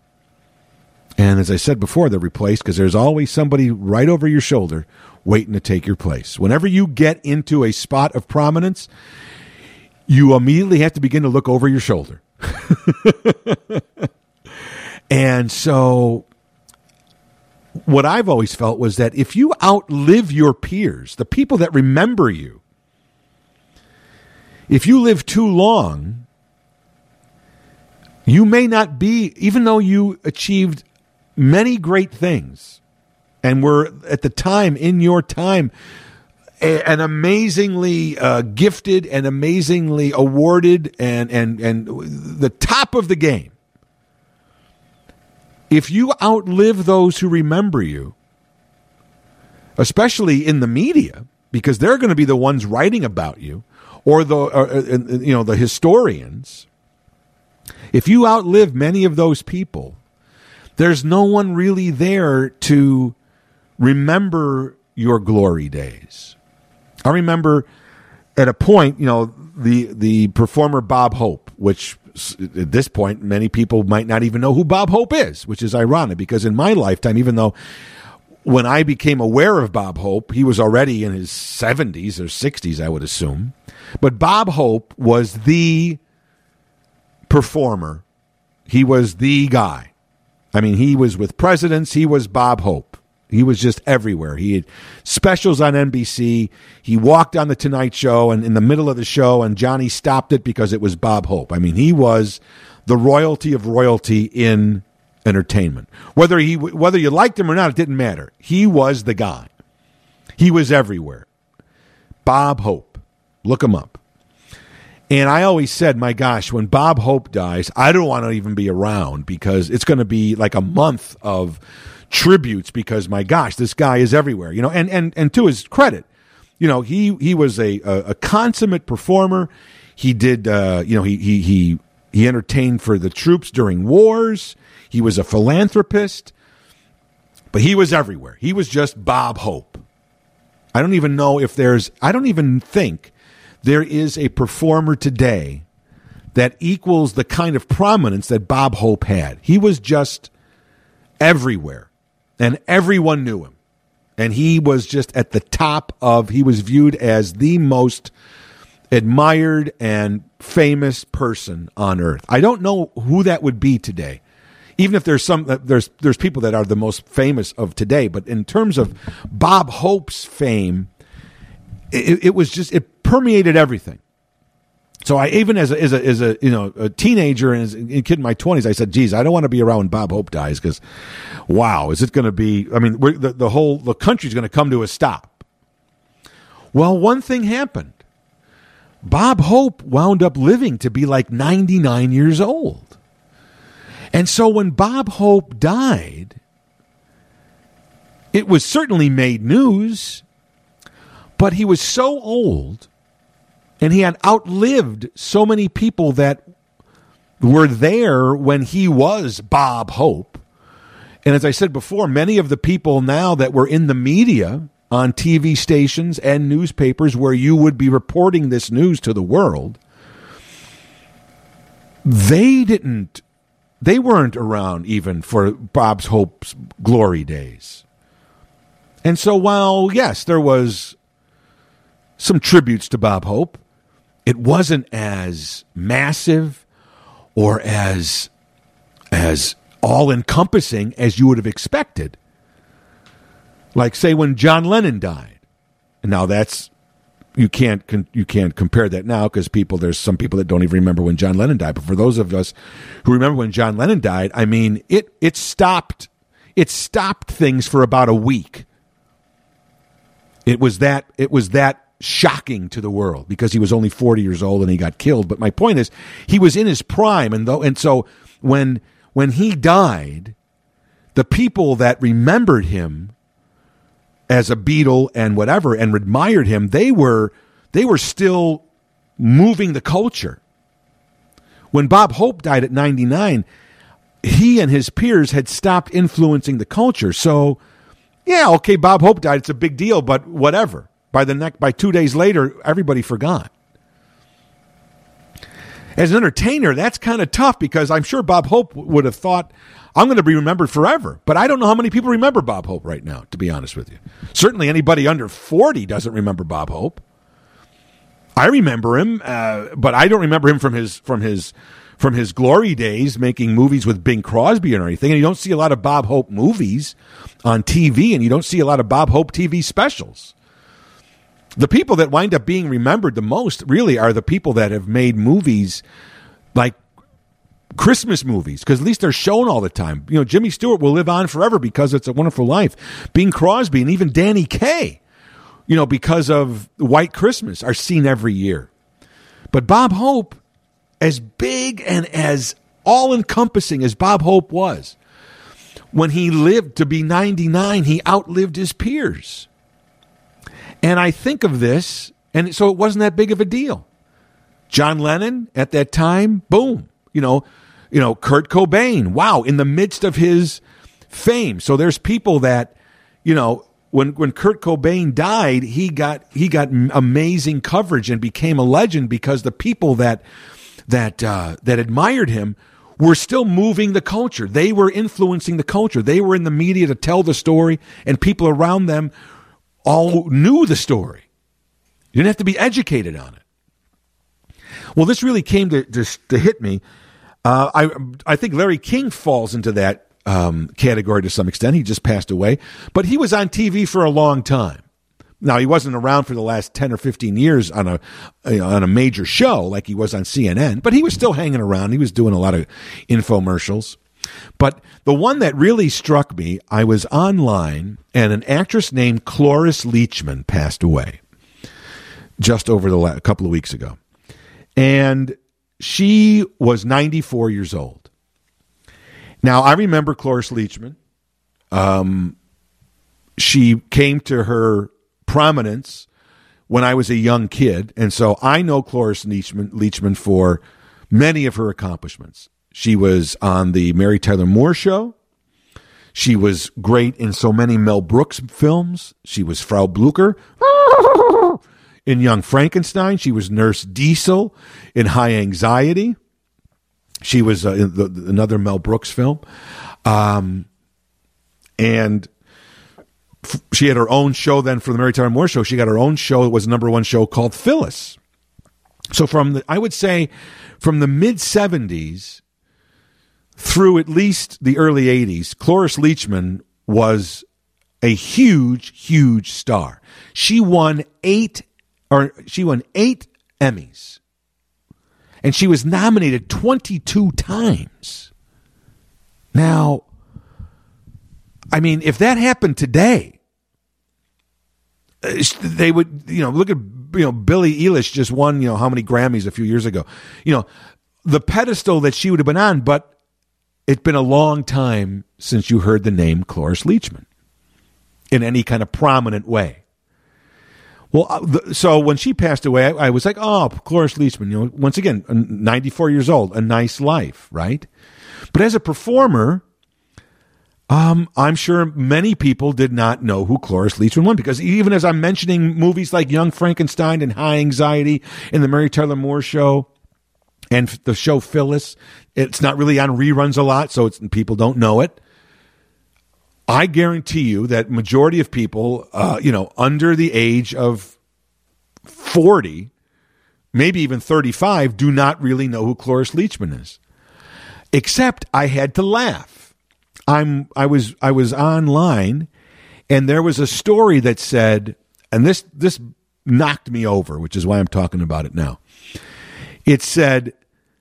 And as I said before, they're replaced because there's always somebody right over your shoulder waiting to take your place. Whenever you get into a spot of prominence, you immediately have to begin to look over your shoulder. And so what I've always felt was that if you outlive your peers, the people that remember you, if you live too long, you may not be, even though you achieved many great things and were at the time, in your time, a, an amazingly uh, gifted and amazingly awarded and, and, and the top of the game. If you outlive those who remember you, especially in the media, because they're going to be the ones writing about you, or the or, uh, you know the historians, if you outlive many of those people, there's no one really there to remember your glory days. I remember at a point, you know, the the performer Bob Hope, which at this point many people might not even know who Bob Hope is, which is ironic because in my lifetime, even though when I became aware of Bob Hope, he was already in his seventies or sixties, I would assume. But Bob Hope was the performer. He was the guy. I mean, he was with presidents. He was Bob Hope. He was just everywhere. He had specials on N B C. He walked on the Tonight Show, and in the middle of the show, and Johnny stopped it because it was Bob Hope. I mean, he was the royalty of royalty in entertainment. Whether he whether you liked him or not, it didn't matter. He was the guy. He was everywhere. Bob Hope. Look him up. And I always said, my gosh, when Bob Hope dies, I don't want to even be around because it's going to be like a month of tributes because, my gosh, this guy is everywhere. You know, and and and to his credit, you know, he he was a a, a consummate performer. He did, uh, you know, he he he he entertained for the troops during wars. He was a philanthropist, but he was everywhere. He was just Bob Hope. I don't even know if there's, I don't even think there is a performer today that equals the kind of prominence that Bob Hope had. He was just everywhere, and everyone knew him. And he was just at the top of, he was viewed as the most admired and famous person on earth. I don't know who that would be today. Even if there's some, there's there's people that are the most famous of today, but in terms of Bob Hope's fame, it, it was just, it permeated everything. So I, even as a, as a, as a you know, a teenager and as a kid in my twenties, I said, geez, I don't want to be around when Bob Hope dies because, wow, is it going to be, I mean, we're, the, the whole, the country's going to come to a stop. Well, one thing happened. Bob Hope wound up living to be like ninety-nine years old. And so when Bob Hope died, it was certainly made news, but he was so old and he had outlived so many people that were there when he was Bob Hope. And as I said before, many of the people now that were in the media, on T V stations and newspapers where you would be reporting this news to the world, they didn't, they weren't around even for Bob Hope's glory days. And so while, yes, there was some tributes to Bob Hope, it wasn't as massive or as, as all-encompassing as you would have expected. Like, say, when John Lennon died. And now that's, you can't you can't compare that now because people, there's some people that don't even remember when John Lennon died. But for those of us who remember when John Lennon died, I mean, it it stopped it stopped things for about a week. It was that it was that shocking to the world because he was only forty years old and he got killed. But my point is, he was in his prime, and though and so when when he died, the people that remembered him as a Beatle and whatever, and admired him, they were they were still moving the culture. When Bob Hope died at ninety-nine, he and his peers had stopped influencing the culture. So, yeah, okay, Bob Hope died, it's a big deal, but whatever. By the next, by two days later, everybody forgot. As an entertainer, that's kind of tough because I'm sure Bob Hope would have thought, I'm going to be remembered forever. But I don't know how many people remember Bob Hope right now, to be honest with you. Certainly anybody under forty doesn't remember Bob Hope. I remember him, uh, but I don't remember him from his from his from his glory days making movies with Bing Crosby or anything. And you don't see a lot of Bob Hope movies on T V, and you don't see a lot of Bob Hope T V specials. The people that wind up being remembered the most really are the people that have made movies like Christmas movies, because at least they're shown all the time. You know, Jimmy Stewart will live on forever because It's a Wonderful Life. Bing Crosby and even Danny Kaye, you know, because of White Christmas, are seen every year. But Bob Hope, as big and as all-encompassing as Bob Hope was, when he lived to be ninety-nine, he outlived his peers. And I think of this, and so it wasn't that big of a deal. John Lennon, at that time, boom. You know, you know, Kurt Cobain, wow, in the midst of his fame. So there's people that, you know, when when Kurt Cobain died, he got he got amazing coverage and became a legend because the people that that uh, that admired him were still moving the culture. They were influencing the culture. They were in the media to tell the story, and people around them all knew the story. You didn't have to be educated on it. Well, this really came to to, to hit me. Uh, I I think Larry King falls into that um, category to some extent. He just passed away, but he was on T V for a long time. Now, he wasn't around for the last ten or fifteen years on a on a major show like he was on C N N, but he was still hanging around. He was doing a lot of infomercials. But the one that really struck me, I was online, and an actress named Cloris Leachman passed away just over the last, a couple of weeks ago. And she was ninety-four years old. Now, I remember Cloris Leachman. Um, she came to her prominence when I was a young kid, and so I know Cloris Leachman, Leachman for many of her accomplishments. She was on the Mary Tyler Moore Show. She was great in so many Mel Brooks films. She was Frau Blucher in Young Frankenstein. She was Nurse Diesel in High Anxiety. She was uh, in the, another Mel Brooks film. Um, and f- she had her own show then for the Mary Tyler Moore Show. She got her own show. It was a number one show called Phyllis. So from the, I would say from the mid-seventies through at least the early eighties, Cloris Leachman was a huge, huge star. She won eight, or she won eight Emmys, and she was nominated twenty-two times. Now, I mean, if that happened today, they would, you know, look at, you know, Billie Eilish just won, you know, how many Grammys a few years ago. You know, the pedestal that she would have been on, but it's been a long time since you heard the name Cloris Leachman in any kind of prominent way. Well, so when she passed away, I, I was like, oh, Cloris Leachman, you know, once again, ninety-four years old, a nice life, right? But as a performer, um, I'm sure many people did not know who Cloris Leachman was, because even as I'm mentioning movies like Young Frankenstein and High Anxiety and the Mary Tyler Moore Show and the show Phyllis, it's not really on reruns a lot, so it's, people don't know it. I guarantee you that majority of people, uh, you know, under the age of forty, maybe even thirty-five, do not really know who Cloris Leachman is. Except I had to laugh. I'm I was I was online, and there was a story that said, and this this knocked me over, which is why I'm talking about it now. It said,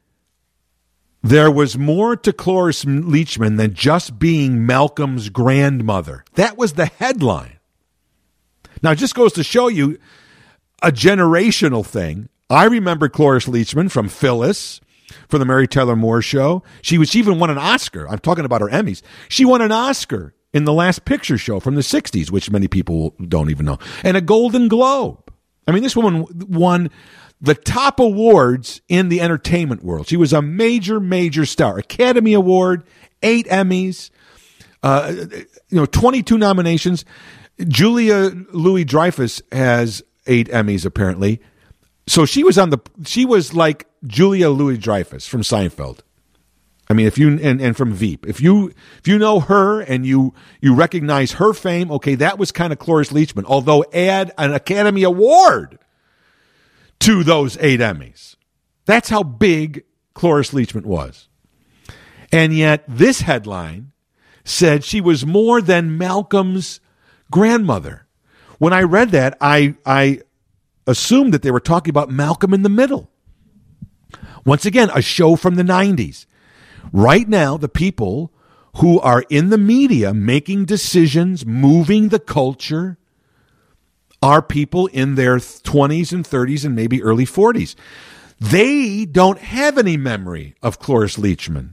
there was more to Cloris Leachman than just being Malcolm's grandmother. That was the headline. Now, it just goes to show you a generational thing. I remember Cloris Leachman from Phyllis, from the Mary Tyler Moore Show. She was she even won an Oscar. I'm talking about her Emmys. She won an Oscar in The Last Picture Show from the sixties, which many people don't even know, and a Golden Globe. I mean, this woman won the top awards in the entertainment world. She was a major, major star. Academy Award, eight Emmys, uh, you know, twenty-two nominations. Julia Louis-Dreyfus has eight Emmys, apparently. So she was on the. She was like Julia Louis-Dreyfus from Seinfeld. I mean, if you and, and from Veep, if you if you know her and you you recognize her fame, okay, that was kind of Cloris Leachman. Although add an Academy Award to those eight Emmys. That's how big Cloris Leachman was. And yet this headline said she was more than Malcolm's grandmother. When I read that, I, I assumed that they were talking about Malcolm in the Middle. Once again, a show from the nineties. Right now, the people who are in the media making decisions, moving the culture, are people in their twenties and thirties and maybe early forties. They don't have any memory of Cloris Leachman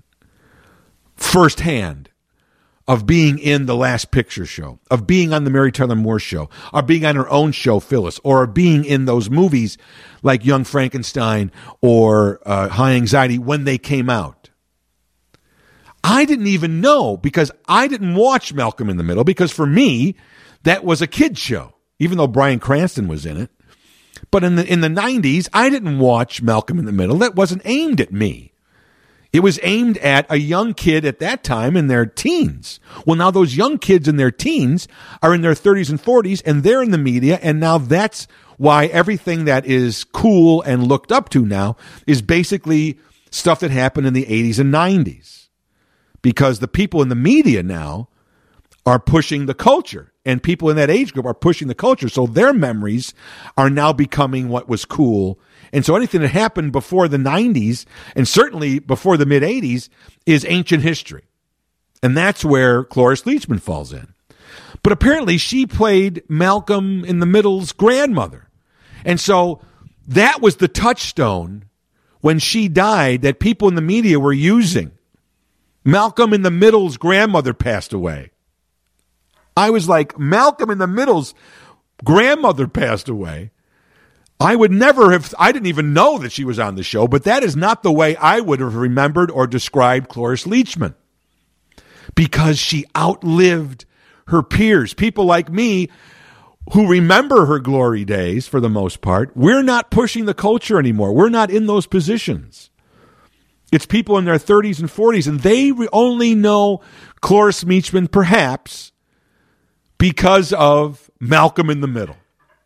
firsthand, of being in The Last Picture Show, of being on the Mary Tyler Moore Show, or being on her own show, Phyllis, or being in those movies like Young Frankenstein or uh, High Anxiety when they came out. I didn't even know, because I didn't watch Malcolm in the Middle, because for me, that was a kid's show. Even though Bryan Cranston was in it. But in the in the nineties, I didn't watch Malcolm in the Middle. That wasn't aimed at me. It was aimed at a young kid at that time in their teens. Well, now those young kids in their teens are in their thirties and forties, and they're in the media, and now that's why everything that is cool and looked up to now is basically stuff that happened in the eighties and nineties. Because the people in the media now are pushing the culture, and people in that age group are pushing the culture. So their memories are now becoming what was cool. And so anything that happened before the nineties, and certainly before the mid-eighties, is ancient history. And that's where Cloris Leachman falls in. But apparently she played Malcolm in the Middle's grandmother. And so that was the touchstone when she died that people in the media were using. Malcolm in the Middle's grandmother passed away. I was like, Malcolm in the Middle's grandmother passed away. I would never have, I didn't even know that she was on the show, but that is not the way I would have remembered or described Cloris Leachman. Because she outlived her peers. People like me who remember her glory days for the most part, we're not pushing the culture anymore. We're not in those positions. It's people in their thirties and forties, and they only know Cloris Leachman perhaps because of Malcolm in the Middle.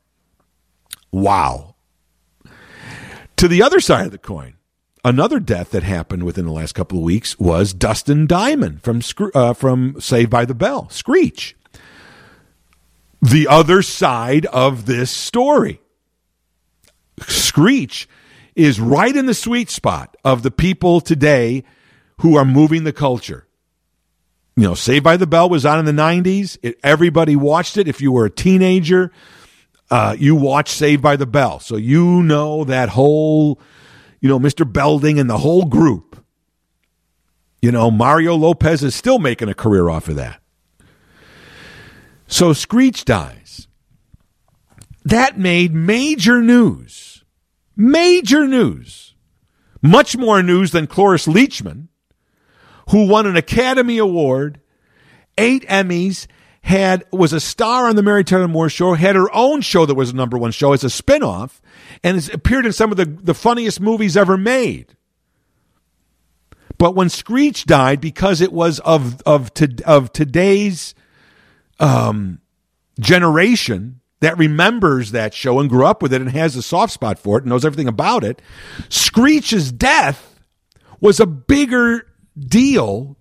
Wow. To the other side of the coin, another death that happened within the last couple of weeks was Dustin Diamond from uh, from Saved by the Bell, Screech. The other side of this story. Screech is right in the sweet spot of the people today who are moving the culture. You know, Saved by the Bell was on in the nineties. It, everybody watched it. If you were a teenager, uh, you watch Saved by the Bell, so you know that whole, you know, Mister Belding and the whole group. You know, Mario Lopez is still making a career off of that. So Screech dies. That made major news. Major news. Much more news than Cloris Leachman, who won an Academy Award, eight Emmys, had was a star on the Mary Tyler Moore Show, had her own show that was a number one show as a spinoff, and has appeared in some of the, the funniest movies ever made. But when Screech died, because it was of of to, of today's um, generation that remembers that show and grew up with it and has a soft spot for it and knows everything about it, Screech's death was a bigger deal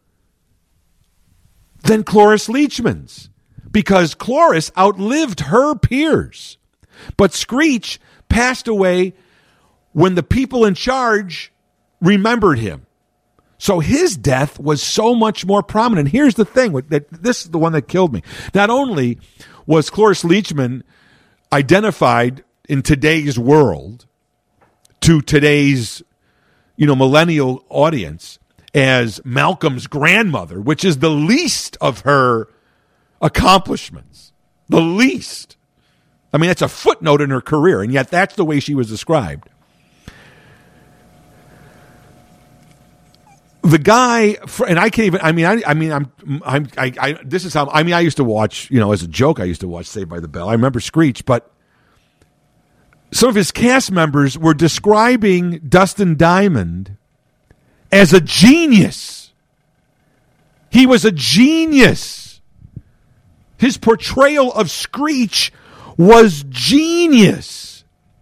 than Cloris Leachman's, because Cloris outlived her peers. But Screech passed away when the people in charge remembered him. So his death was so much more prominent. Here's the thing, that this is the one that killed me. Not only was Cloris Leachman identified in today's world to today's, you know, millennial audience as Malcolm's grandmother, which is the least of her accomplishments. The least. I mean, it's a footnote in her career, and yet that's the way she was described. The guy, and I can't even, I mean, I, I mean, I'm, I'm, I, I, this is how, I mean, I used to watch, you know, as a joke, I used to watch Saved by the Bell. I remember Screech, but some of his cast members were describing Dustin Diamond as a genius. He was a genius. His portrayal of Screech was genius.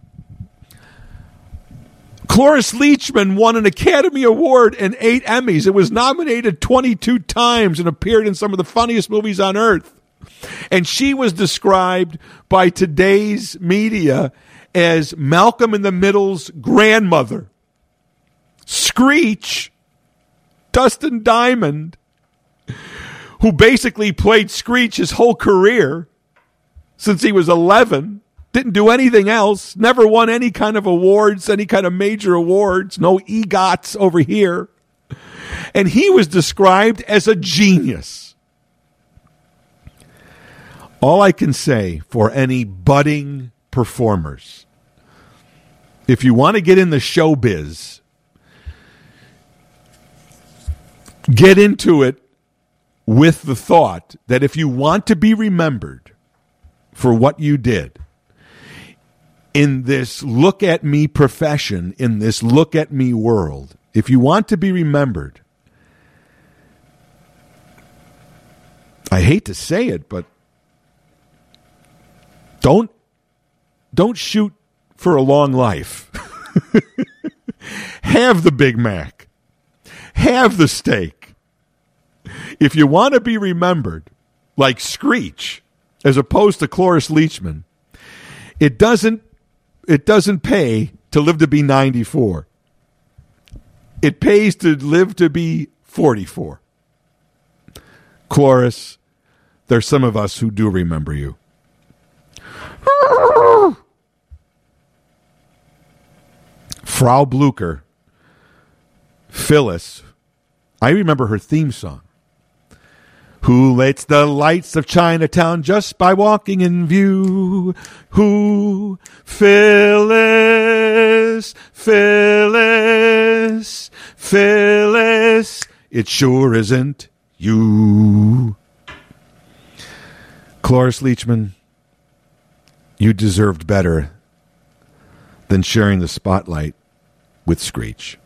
Cloris Leachman won an Academy Award and eight Emmys. It was nominated twenty-two times and appeared in some of the funniest movies on earth. And she was described by today's media as Malcolm in the Middle's grandmother. Screech, Dustin Diamond, who basically played Screech his whole career since he was eleven, didn't do anything else, never won any kind of awards, any kind of major awards, no EGOTs over here. And he was described as a genius. All I can say for any budding performers, if you want to get in the showbiz, get into it with the thought that if you want to be remembered for what you did in this look at me profession, in this look at me world, if you want to be remembered, I hate to say it, but don't don't shoot for a long life. Have the Big Mac. Have the steak. If you want to be remembered like Screech, as opposed to Cloris Leachman, it doesn't it doesn't pay to live to be ninety-four. It pays to live to be forty-four. Cloris, there's some of us who do remember you. Frau Blucher, Phyllis, I remember her theme song. Who lights the lights of Chinatown just by walking in view? Who? Phyllis, Phyllis, Phyllis. It sure isn't you. Cloris Leachman, you deserved better than sharing the spotlight with Screech.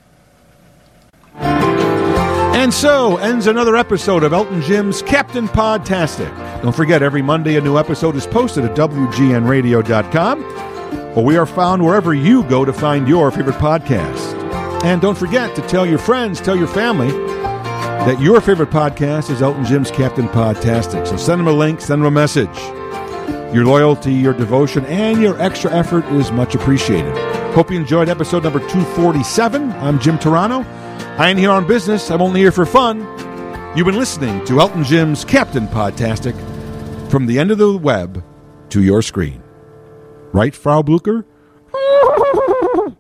And so ends another episode of Elton Jim's Captain Podtastic. Don't forget, every Monday a new episode is posted at W G N radio dot com, or we are found wherever you go to find your favorite podcast. And don't forget to tell your friends, tell your family that your favorite podcast is Elton Jim's Captain Podtastic. So send them a link, send them a message. Your loyalty, your devotion, and your extra effort is much appreciated. Hope you enjoyed episode number two forty-seven. I'm Jim Turano. I ain't here on business. I'm only here for fun. You've been listening to Elton Jim's Captain Podtastic, from the end of the web to your screen. Right, Frau Blucher?